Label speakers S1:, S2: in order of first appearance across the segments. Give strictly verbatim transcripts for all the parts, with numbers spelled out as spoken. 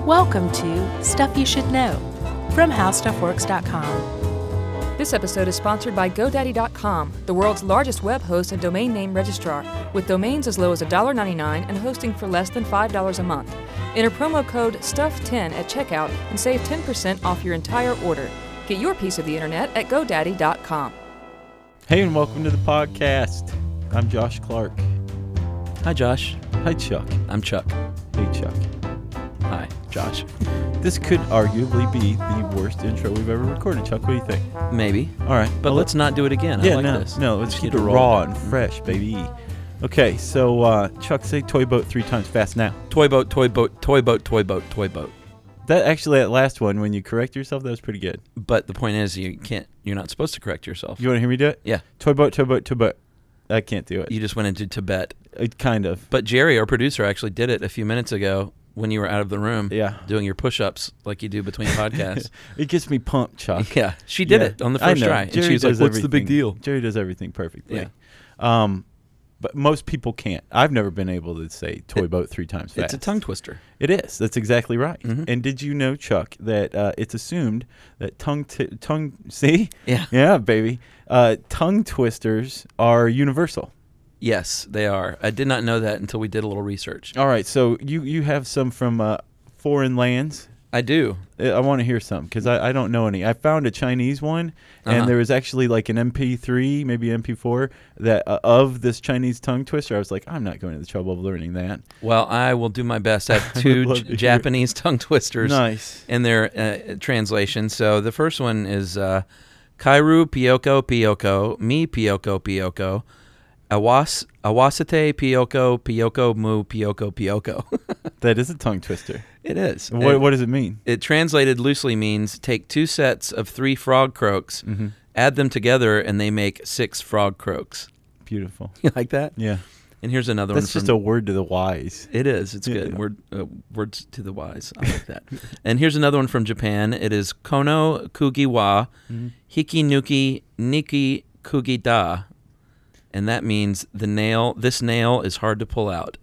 S1: Welcome to Stuff You Should Know from How Stuff Works dot com.
S2: This episode is sponsored by GoDaddy dot com, the world's largest web host and domain name registrar, with domains as low as one dollar and ninety-nine cents and hosting for less than five dollars a month. Enter promo code stuff ten at checkout and save ten percent off your entire order. Get your piece of the internet at GoDaddy dot com.
S3: Hey, and welcome to the podcast. I'm Josh Clark.
S4: Hi, Josh.
S3: Hi, Chuck.
S4: I'm Chuck.
S3: Hey, Chuck.
S4: Hi, Josh.
S3: This could arguably be the worst intro we've ever recorded. Chuck, what do you think?
S4: Maybe.
S3: All right.
S4: But
S3: well,
S4: let's not do it again.
S3: Yeah,
S4: I like
S3: no,
S4: this.
S3: no. Let's
S4: Just
S3: keep
S4: get
S3: it
S4: a roll.
S3: raw and fresh, baby. Okay, so uh, Chuck, say toy boat three times fast now.
S4: Toy boat, toy boat, toy boat, toy boat, toy boat.
S3: That actually, that last one, when you correct yourself, that was pretty good.
S4: But the point is, you can't. You're not supposed to correct yourself.
S3: You want to hear me do it?
S4: Yeah.
S3: Toy boat, toy boat, toy boat. I can't do it.
S4: You just went into Tibet.
S3: It kind of.
S4: But Jerry, our producer, actually did it a few minutes ago when you were out of the room.
S3: Yeah.
S4: Doing your push-ups like you do between podcasts.
S3: It gets me pumped, Chuck.
S4: Yeah. She did
S3: Yeah,
S4: it on the
S3: I
S4: first
S3: know.
S4: try.
S3: Jerry
S4: and she was like,
S3: does
S4: what's the big
S3: everything-
S4: deal?
S3: Jerry does everything perfectly.
S4: Yeah.
S3: Um, but most people can't. I've never been able to say toy
S4: It-
S3: boat three times fast.
S4: It's a tongue twister.
S3: It is. That's exactly right.
S4: Mhm.
S3: And did you know, Chuck, that uh, it's assumed that tongue t- tongue see
S4: Yeah.
S3: yeah baby uh, tongue twisters are universal.
S4: Yes, they are. I did not know that until we did a little research.
S3: All right, so you you have some from uh, foreign lands.
S4: I do.
S3: Uh, I want to hear some because I, I don't know any. I found a Chinese one, and
S4: Uh-huh.
S3: there was actually like an M P three, maybe M P four, that uh, of this Chinese tongue twister. I was like, I'm not going to the trouble of learning that.
S4: Well, I will do my best. I have
S3: I
S4: two
S3: would love
S4: J-
S3: to hear it.
S4: Japanese tongue twisters
S3: Nice.
S4: in their uh, translation. So the first one is uh, Kairu Pyoko Pyoko, Mi Pyoko Pyoko, Awas Awasate Pyoko Pyoko Mu Pyoko Pyoko.
S3: That is a tongue twister.
S4: It is.
S3: What
S4: it,
S3: what does it mean?
S4: it translated loosely means take two sets of three frog croaks,
S3: Mm-hmm.
S4: add them together, and they make six frog croaks.
S3: Beautiful.
S4: You like that?
S3: Yeah.
S4: And here's another
S3: That's
S4: one.
S3: just
S4: from,
S3: a word to the wise.
S4: It is. It's
S3: Yeah,
S4: good.
S3: yeah.
S4: Word, uh, words to the wise. I like that. And here's another one from Japan. It is Kono Kugi wa
S3: Mm-hmm.
S4: Hiki Nuki Niki Kugi da. And that means the nail, this nail is hard to pull out.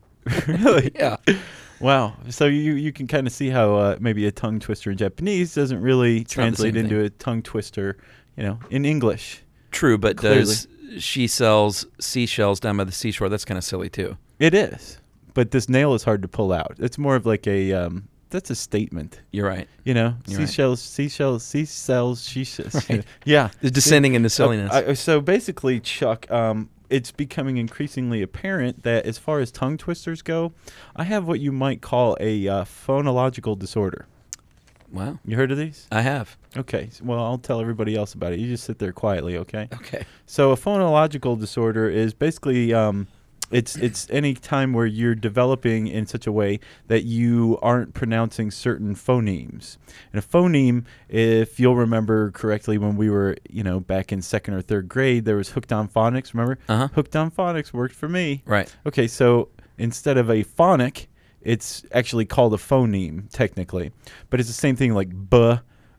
S3: Really?
S4: Yeah.
S3: Wow. So you you can kind of see how uh, maybe a tongue twister in Japanese doesn't really
S4: not the
S3: translate
S4: same
S3: into
S4: thing.
S3: a tongue twister, you know, in English.
S4: True, but
S3: Clearly.
S4: does she sells seashells down by the seashore? That's kind of silly too.
S3: It is. But this nail is hard to pull out. It's more of like a um that's a statement,
S4: You're right.
S3: you know.
S4: You're right.
S3: Seashells, seashells, seashells, seashells.
S4: Right.
S3: Yeah.
S4: It's descending into silliness.
S3: Uh, I- so basically, Chuck, um, it's becoming increasingly apparent that as far as tongue twisters go, I have what you might call a uh, phonological disorder.
S4: Wow.
S3: You heard of these?
S4: I have.
S3: Okay. s- Well, I'll tell everybody else about it. You just sit there quietly, okay?
S4: Okay.
S3: So a phonological disorder is basically um, it's it's any time where you're developing in such a way that you aren't pronouncing certain phonemes. And a phoneme, if you'll remember correctly, when we were you know back in second or third grade, there was hooked on phonics. Remember?
S4: Uh-huh.
S3: Hooked on phonics worked for me.
S4: Right.
S3: Okay, so instead of a phonic, it's actually called a phoneme technically, but it's the same thing like buh,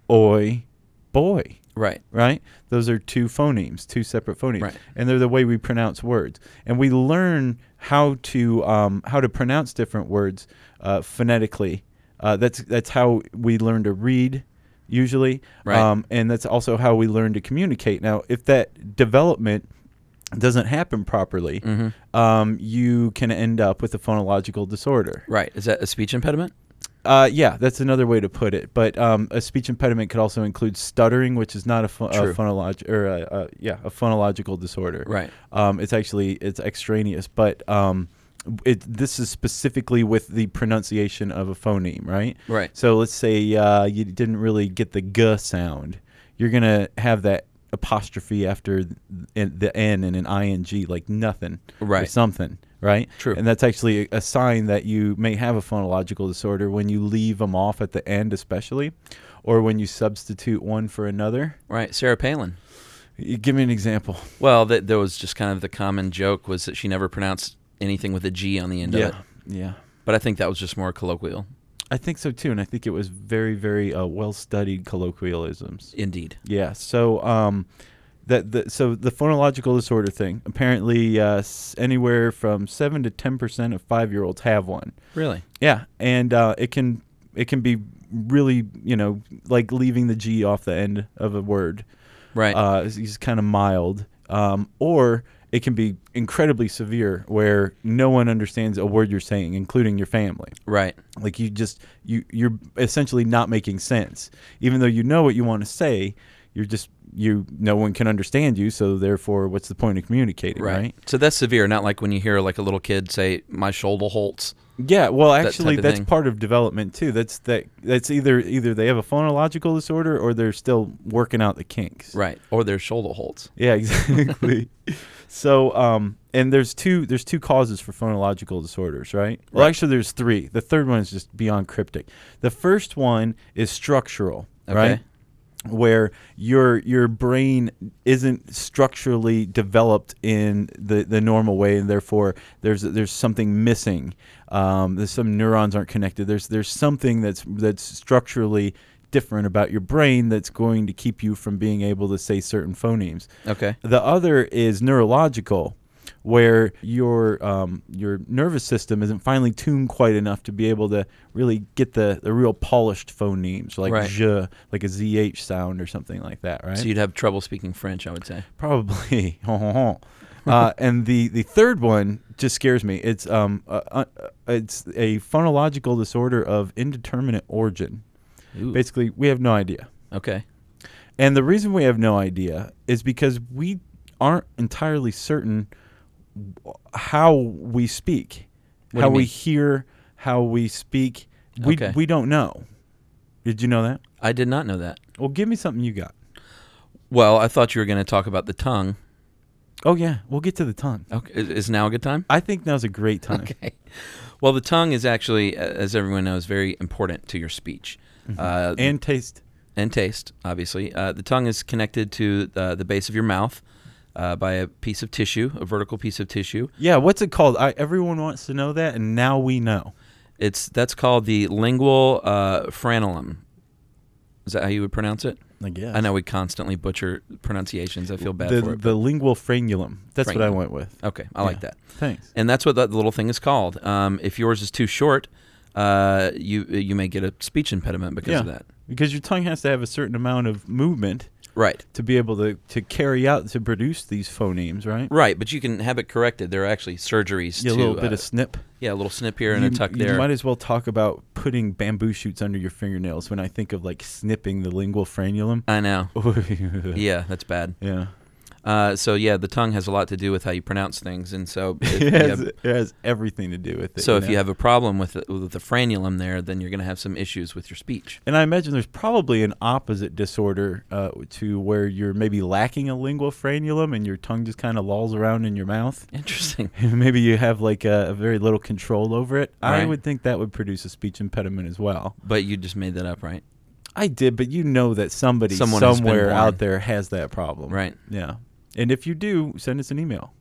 S3: oi, boy.
S4: Right.
S3: Right? Those are two phonemes, two separate phonemes,
S4: Right.
S3: and they're the way we pronounce words. And we learn how to um, how to pronounce different words uh, phonetically. Uh, that's that's how we learn to read, usually,
S4: Right.
S3: um, and that's also how we learn to communicate. Now, if that development doesn't happen properly,
S4: Mm-hmm.
S3: um, you can end up with a phonological disorder.
S4: Right. Is that a speech impediment?
S3: Uh, yeah, that's another way to put it. But um, a speech impediment could also include stuttering, which is not a, pho- a
S4: True.
S3: phonolog- or a, a, yeah, a phonological disorder.
S4: Right.
S3: Um, it's actually it's extraneous, but um, it this is specifically with the pronunciation of a phoneme, right?
S4: Right.
S3: So let's say uh, you didn't really get the g sound, you're gonna have that apostrophe after th- in- the n and an ing, like nothing or
S4: Right.
S3: something. Right?
S4: True.
S3: And that's actually a, a sign that you may have a phonological disorder when you leave them off at the end, especially, or when you substitute one for another.
S4: Right. Sarah Palin.
S3: You give me an example.
S4: Well, th- there was just kind of the common joke was that she never pronounced anything with a G on the end
S3: Yeah,
S4: of it.
S3: yeah.
S4: But I think that was just more colloquial.
S3: I think so too, and I think it was very, very uh, well-studied colloquialisms.
S4: Indeed.
S3: Yeah. So, um, that the so the phonological disorder thing. Apparently, uh, s- anywhere from seven to ten percent of five-year-olds have one.
S4: Really?
S3: Yeah, and uh, it can it can be really, you know, like leaving the G off the end of a word.
S4: Right.
S3: Uh, it's, it's kind of mild. Um, or it can be incredibly severe where no one understands a word you're saying, including your family.
S4: Right.
S3: Like you just, you, you're essentially not making sense. Even though you know what you want to say, you're just, you, no one can understand you. So therefore, what's the point of communicating, right? right?
S4: So that's severe, not like when you hear like a little kid say, my shoulder holds.
S3: Yeah, well,
S4: That
S3: actually,
S4: type of
S3: that's
S4: thing.
S3: part of development too. That's that. That's either either they have a phonological disorder or they're still working out the kinks.
S4: Right. Or their shoulder holds.
S3: Yeah, exactly. so, um, and there's two there's two causes for phonological disorders, right? Well,
S4: Right.
S3: actually, there's three. The third one is just beyond cryptic. The first one is structural,
S4: Okay.
S3: right? Where your your brain isn't structurally developed in the, the normal way, and therefore there's there's something missing. Um, there's some neurons aren't connected. There's there's something that's that's structurally different about your brain that's going to keep you from being able to say certain phonemes.
S4: Okay.
S3: The other is neurological, where your um, your nervous system isn't finely tuned quite enough to be able to really get the, the real polished phonemes, like
S4: Right.
S3: je, like a Z H sound or something like that, right?
S4: So you'd have trouble speaking French, I would say.
S3: Probably. uh, and the, the third one just scares me. It's um uh, uh, it's a phonological disorder of indeterminate origin.
S4: Ooh.
S3: Basically, we have no idea.
S4: Okay.
S3: And the reason we have no idea is because we aren't entirely certain how we speak,
S4: What do
S3: how
S4: you
S3: we
S4: mean?
S3: hear, how we speak. We
S4: Okay.
S3: we don't know. Did you know that?
S4: I did not know that.
S3: Well, give me something you got.
S4: Well, I thought you were going to talk about the tongue.
S3: Oh yeah, we'll get to the tongue.
S4: Okay. Is, is now a good time?
S3: I think now's a great time.
S4: Okay. Well, the tongue is actually, uh, as everyone knows, very important to your speech. Uh,
S3: And taste.
S4: and taste, obviously. Uh, the tongue is connected to uh, the base of your mouth uh, by a piece of tissue, a vertical piece of tissue.
S3: Yeah, what's it called? I, everyone wants to know that, and now we know.
S4: It's that's called the lingual uh, frenulum. Is that how you would pronounce it?
S3: I guess.
S4: I know we constantly butcher pronunciations. I feel bad
S3: the
S4: for it.
S3: the lingual frenulum. That's what I
S4: Frenulum.
S3: went with.
S4: but- okay, I like
S3: Yeah.
S4: that.
S3: Thanks.
S4: And that's what that little thing is called. Um, if yours is too short, uh, you you may get a speech impediment because
S3: Yeah.
S4: of that.
S3: Because your tongue has to have a certain amount of movement
S4: Right.
S3: to be able to, to carry out, to produce these phonemes, right?
S4: Right, but you can have it corrected. There are actually surgeries
S3: Yeah, a
S4: to
S3: little bit
S4: uh,
S3: of snip.
S4: yeah, a little snip here and
S3: you,
S4: a tuck
S3: you
S4: there.
S3: might as well talk about putting bamboo shoots under your fingernails when I think of like snipping the lingual frenulum.
S4: I know.
S3: yeah.
S4: Yeah, that's bad.
S3: Yeah.
S4: Uh, so yeah, the tongue has a lot to do with how you pronounce things, and so if
S3: It
S4: you
S3: has,
S4: have,
S3: it has everything to do with it.
S4: so if
S3: know?
S4: you have a problem with the, with the frenulum there, then you're going to have some issues with your speech.
S3: And I imagine there's probably an opposite disorder uh, to where you're maybe lacking a lingual frenulum and your tongue just kind of lolls around in your mouth.
S4: Interesting.
S3: Maybe you have like a, a very little control over it. I
S4: Right.
S3: would think that would produce a speech impediment as well.
S4: But you just made that up, right?
S3: I did, but you know that somebody
S4: Someone has been
S3: somewhere
S4: born.
S3: out there has that problem.
S4: Right.
S3: Yeah. And if you do, send us an email.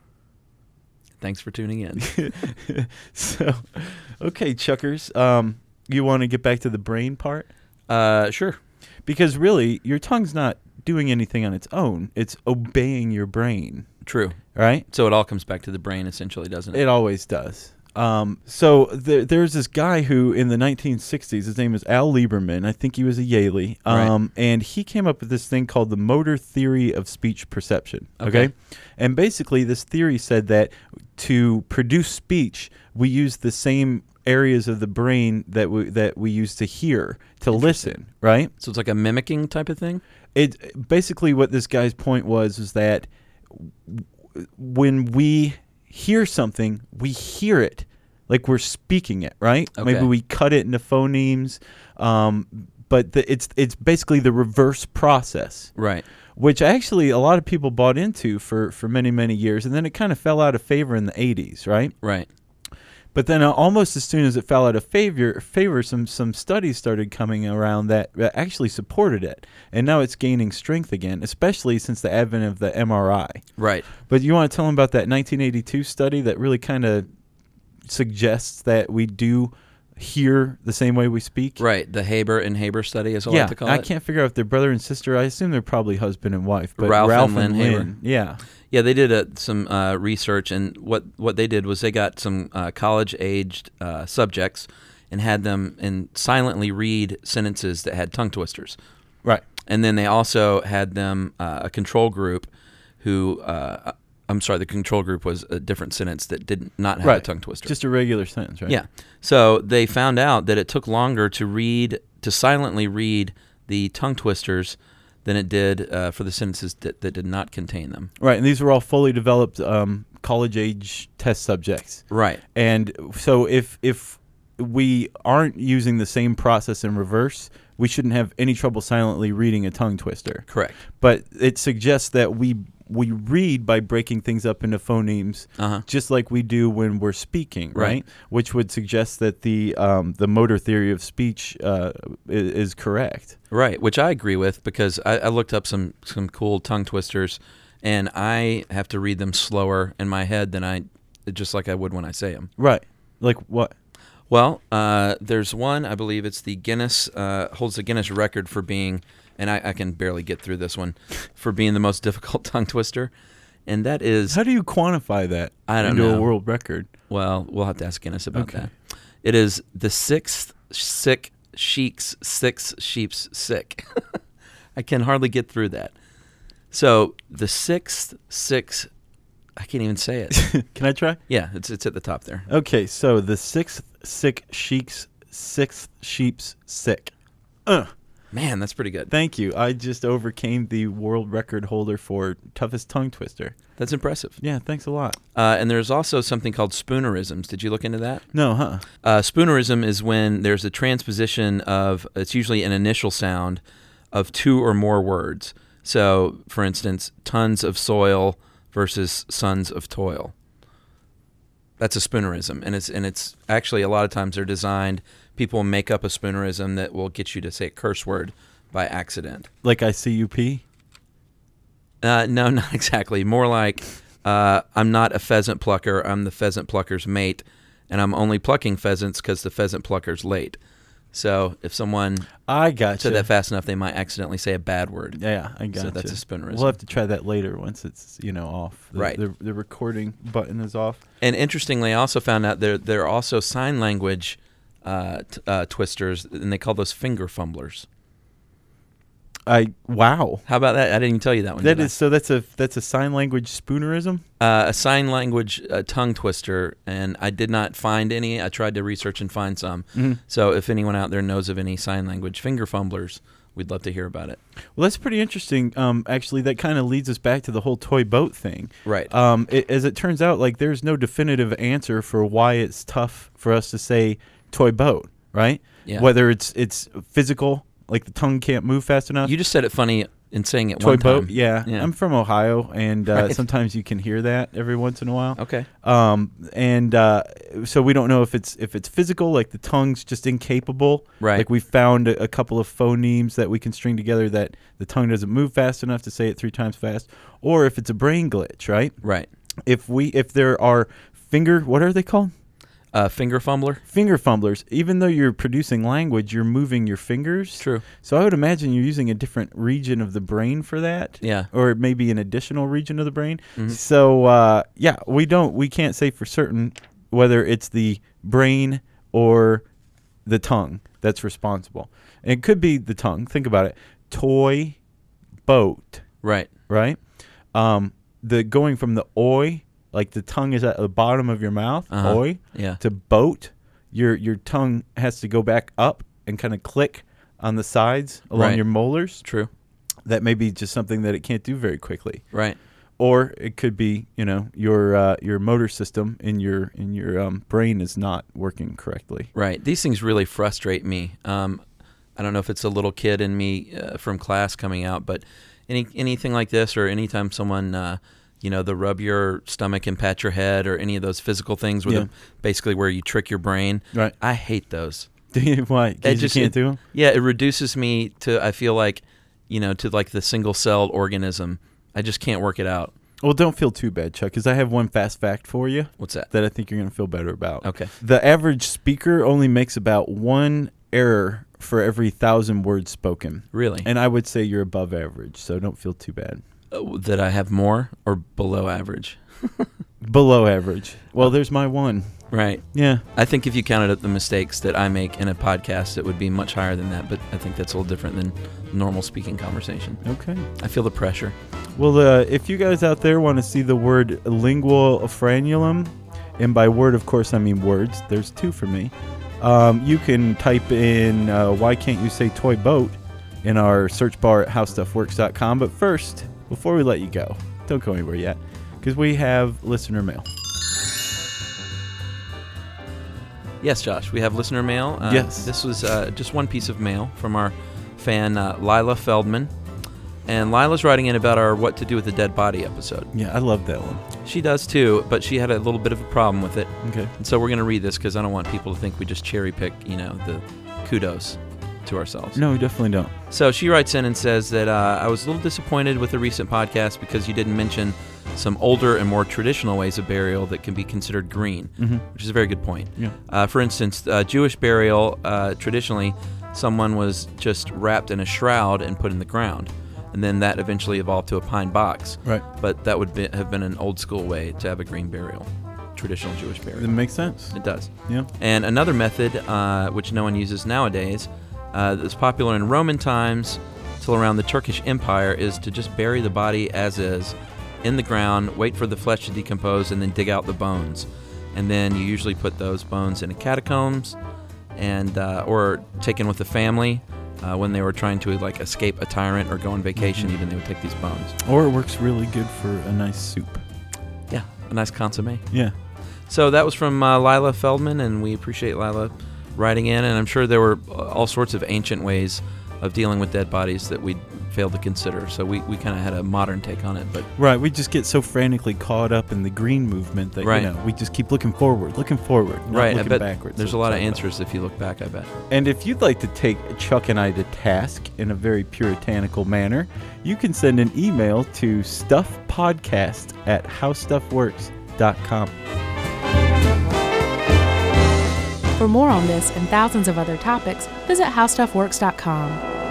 S4: Thanks for tuning in.
S3: so, okay, Chuckers, um, you want to get back to the brain part?
S4: Uh, sure.
S3: Because really, your tongue's not doing anything on its own. It's obeying your brain,
S4: True.
S3: right?
S4: So it all comes back to the brain, essentially, doesn't it?
S3: It always does. Um, so there, there's this guy who, in the nineteen sixties, his name is Al Lieberman. I think he was a Yaley. Um, and he came up with this thing called the motor theory of speech perception. Okay?
S4: Okay.
S3: And basically, this theory said that to produce speech, we use the same areas of the brain that we that we use to hear, to listen, right?
S4: So it's like a mimicking type of thing?
S3: It basically what this guy's point was is that w- when we hear something, we hear it like we're speaking it, right?
S4: Okay.
S3: Maybe we cut it into phonemes, um, but the, it's it's basically the reverse process,
S4: Right.
S3: which actually a lot of people bought into for, for many, many years, and then it kind of fell out of favor in the eighties, right?
S4: Right.
S3: But then uh, almost as soon as it fell out of favor, favor some some studies started coming around that, that actually supported it. And now it's gaining strength again, especially since the advent of the M R I.
S4: Right.
S3: But you want to tell them about that nineteen eighty-two study that really kind of suggests that we do hear the same way we speak?
S4: Right. The Haber and Haber study, as I
S3: Yeah,
S4: like to call
S3: I
S4: it.
S3: can't figure out if they're brother and sister. I assume they're probably husband and wife. But
S4: Ralph
S3: Ralph,
S4: and
S3: and
S4: Lynn
S3: Lynn,
S4: Haber.
S3: yeah.
S4: Yeah, they did uh, some uh, research, and what, what they did was they got some uh, college-aged uh, subjects, and had them and silently read sentences that had tongue twisters.
S3: Right.
S4: And then they also had them uh, a control group who uh, I'm sorry, the control group was a different sentence that did not have
S3: right.
S4: a tongue twister.
S3: Just a regular sentence, right?
S4: Yeah. So they found out that it took longer to read to silently read the tongue twisters than it did uh, for the sentences that, that did not contain them.
S3: Right, and these were all fully developed um, college-age test subjects.
S4: Right.
S3: And so if if we aren't using the same process in reverse, we shouldn't have any trouble silently reading a tongue twister.
S4: Correct.
S3: But it suggests that we we read by breaking things up into phonemes,
S4: Uh-huh.
S3: just like we do when we're speaking, right?
S4: Right.
S3: Which would suggest that the um, the motor theory of speech uh, is, is correct.
S4: Right, which I agree with because I, I looked up some, some cool tongue twisters, and I have to read them slower in my head than I, just like I would when I say them.
S3: Right. Like what?
S4: Well, uh, there's one, I believe it's the Guinness, uh, holds the Guinness record for being, and I, I can barely get through this one, for being the most difficult tongue twister, and that is,
S3: How do you quantify that
S4: I don't
S3: into
S4: know.
S3: a world record?
S4: well, we'll have to ask Guinness about
S3: Okay.
S4: that. It is the sixth sick sheik's six sheep's sick. I can hardly get through that. So the sixth six, I can't even say it.
S3: Can I try?
S4: Yeah, it's it's at the top there.
S3: Okay, so the sixth sick sheik's sixth sheep's sick. Uh,
S4: Man, that's pretty good.
S3: thank you. I just overcame the world record holder for toughest tongue twister.
S4: That's impressive.
S3: Yeah, thanks a lot.
S4: Uh, and there's also something called spoonerisms. Did you look into that?
S3: No, huh?
S4: Uh, spoonerism is when there's a transposition of, it's usually an initial sound of two or more words. So, for instance, tons of soil versus sons of toil. That's a spoonerism, and it's and it's actually a lot of times they're designed. People make up a spoonerism that will get you to say a curse word by accident.
S3: Like I C U P?
S4: Uh, no, not exactly. More like uh, I'm not a pheasant plucker. I'm the pheasant plucker's mate, and I'm only plucking pheasants because the pheasant plucker's late. So if someone
S3: I got
S4: said that fast enough, they might accidentally say a bad word.
S3: Yeah, I got
S4: So that's a spoonerism.
S3: We'll have to try that later once it's, you know, off. The,
S4: Right.
S3: The, the recording button is off.
S4: And interestingly, I also found out there there are also sign language uh, t- uh, twisters, and they call those finger fumblers.
S3: I wow.
S4: How about that? I didn't even tell you that one.
S3: That
S4: did I?
S3: is so that's a that's a sign language spoonerism?
S4: Uh, a sign language uh, tongue twister, and I did not find any. I tried to research and find some.
S3: Mhm.
S4: So if anyone out there knows of any sign language finger fumblers, we'd love to hear about it.
S3: Well, that's pretty interesting. Um, actually, that kind of leads us back to the whole toy boat thing.
S4: Right.
S3: Um, it, as it turns out, like there's no definitive answer for why it's tough for us to say toy boat, right?
S4: Yeah.
S3: Whether it's it's physical, like the tongue can't move fast enough.
S4: You just said it funny in saying it
S3: toy
S4: one time.
S3: boat, yeah.
S4: Yeah.
S3: I'm from Ohio, and uh,
S4: Right.
S3: sometimes you can hear that every once in a while.
S4: Okay.
S3: Um, and uh, so we don't know if it's if it's physical, like the tongue's just incapable.
S4: Right.
S3: Like we found a, a couple of phonemes that we can string together that the tongue doesn't move fast enough to say it three times fast, or if it's a brain glitch, right?
S4: Right.
S3: If we if there are finger, what are they called?
S4: Uh, finger fumbler.
S3: Finger fumblers. Even though you're producing language, you're moving your fingers.
S4: True.
S3: So I would imagine you're using a different region of the brain for that.
S4: Yeah.
S3: Or maybe an additional region of the brain.
S4: Mhm.
S3: So uh, yeah, we don't we can't say for certain whether it's the brain or the tongue that's responsible. And it could be the tongue. Think about it. Toy boat,
S4: Right.
S3: right? Um, the going from the oi, like the tongue is at the bottom of your mouth,
S4: Uh-huh.
S3: oi,
S4: Yeah.
S3: to boat, your your tongue has to go back up and kind of click on the sides along
S4: Right.
S3: your molars.
S4: True.
S3: That may be just something that it can't do very quickly.
S4: Right.
S3: Or it could be, you know, your uh, your motor system in your in your um, brain is not working correctly.
S4: Right. These things really frustrate me. Um, I don't know if it's a little kid in me uh, from class coming out, but any anything like this, or anytime someone, uh, you know, the rub your stomach and pat your head, or any of those physical things, where
S3: Yeah.
S4: the, basically where you trick your brain.
S3: Right.
S4: I hate those.
S3: Do you, why? 'Cause you
S4: just-
S3: can't
S4: it-
S3: do 'em?
S4: Yeah, it reduces me to. I feel like, you know, to like the single-celled organism. I just can't work it out.
S3: Well, don't feel too bad, Chuck, because I have one fast fact for you
S4: What's that?
S3: that I think you're going to feel better about.
S4: Okay.
S3: The average speaker only makes about one error for every thousand words spoken.
S4: Really?
S3: And I would say you're above average, so don't feel too bad.
S4: Uh, that I have more or below average?
S3: Below average. Well, there's my one.
S4: Right.
S3: Yeah.
S4: I think if you counted up the mistakes that I make in a podcast, it would be much higher than that. But I think that's a little different than normal speaking conversation.
S3: Okay.
S4: I feel the pressure.
S3: Well, uh, if you guys out there want to see the word lingual frenulum, and by word, of course, I mean words. There's two for me. Um, you can type in uh, why can't you say toy boat in our search bar at how stuff works dot com. But first, before we let you go, don't go anywhere yet, because we have listener mail.
S4: Yes, Josh, we have listener mail. Uh,
S3: Yes.
S4: This was uh, just one piece of mail from our fan, uh, Lila Feldman. And Lila's writing in about our What to Do with the Dead Body episode.
S3: Yeah, I love that one.
S4: She does too, but she had a little bit of a problem with it.
S3: Okay.
S4: And so we're going to read this because I don't want people to think we just cherry pick, you know, the kudos to ourselves.
S3: No, we definitely don't.
S4: So she writes in and says that uh, I was a little disappointed with the recent podcast because you didn't mention some older and more traditional ways of burial that can be considered green,
S3: Mm-hmm.
S4: which is a very good point.
S3: Yeah.
S4: Uh, for instance, uh, Jewish burial, uh, traditionally, someone was just wrapped in a shroud and put in the ground. And then that eventually evolved to a pine box.
S3: Right.
S4: But that would be, have been an old school way to have a green burial, traditional Jewish burial.
S3: That makes sense.
S4: It does.
S3: Yeah.
S4: And another method, uh, which no one uses nowadays, uh, that's popular in Roman times till around the Turkish Empire, is to just bury the body as is in the ground, wait for the flesh to decompose, and then dig out the bones. And then you usually put those bones in a catacombs, and uh, or taken with the family. Uh, when they were trying to like escape a tyrant or go on vacation,
S3: Mm-hmm.
S4: even they would take these bones.
S3: Or it works really good for a nice soup.
S4: Yeah, a nice consommé.
S3: Yeah.
S4: So that was from uh, Lila Feldman, and we appreciate Lila writing in. And I'm sure there were uh, all sorts of ancient ways of dealing with dead bodies that we failed to consider. So we, we kind of had a modern take on it. But
S3: Right. We just get so frantically caught up in the green movement that,
S4: Right.
S3: you know, we just keep looking forward, looking forward, not
S4: right, I
S3: looking
S4: bet
S3: backwards.
S4: there's a
S3: So
S4: lot of
S3: it's all
S4: answers if you look back, I bet.
S3: about- And if you'd like to take Chuck and I to task in a very puritanical manner, you can send an email to stuffpodcast at how stuff works dot com.
S1: For more on this and thousands of other topics, visit how stuff works dot com.